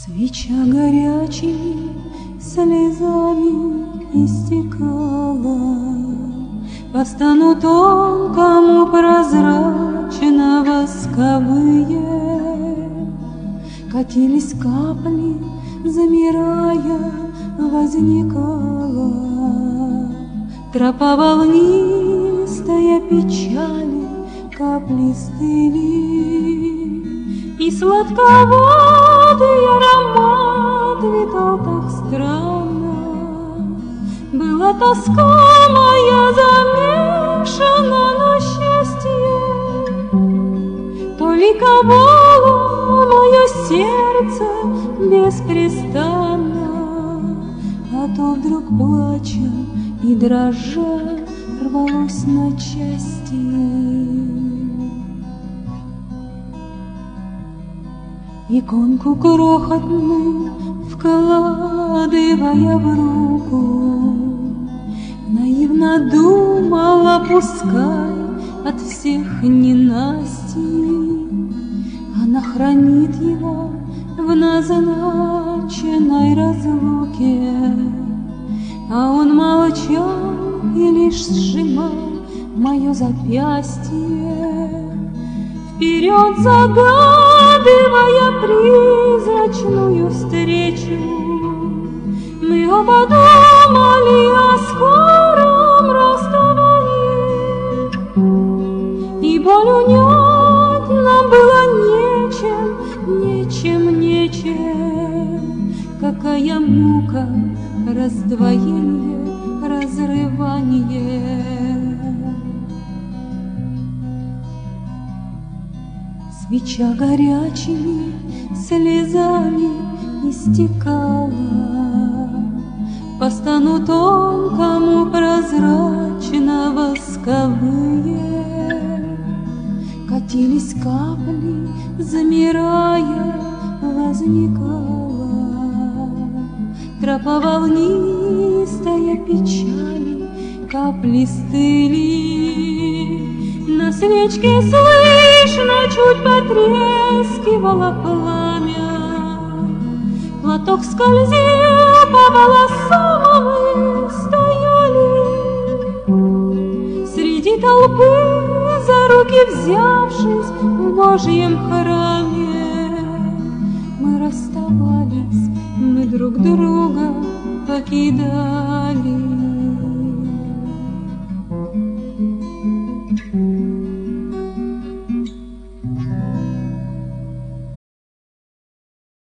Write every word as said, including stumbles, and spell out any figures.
Свеча горячими слезами истекала по стану тонкому прозрачно восковые. Катились капли, замирая, возникала тропа волнистая печали, капли стыли, и сладковатый аромат витал так странно. Была тоска моя замешана на счастье, то ликовало мое сердце беспрестанно, а то вдруг плача и дрожа рвалось на части. Иконку крохотную вкладывая в руку, наивно думала, пускай от всех ненастий она хранит его в назначенной разлуке. А он молчал и лишь сжимал мое запястье, вперед загадывая призрачную встречу. Мы оба думали о скором расставании, и боль унять нам было нечем, нечем, нечем. Какая мука, раздвоение, разрывание. Свеча горячими слезами истекала по стану тонкому прозрачно восковые. Катились капли, замирая, возникала тропа волнистая печали, капли стыли. На свечке слышно чуть потрескивало пламя, платок скользил по волосам, а мы стояли среди толпы, за руки взявшись в Божьем храме. Мы расставались, мы друг друга покидали.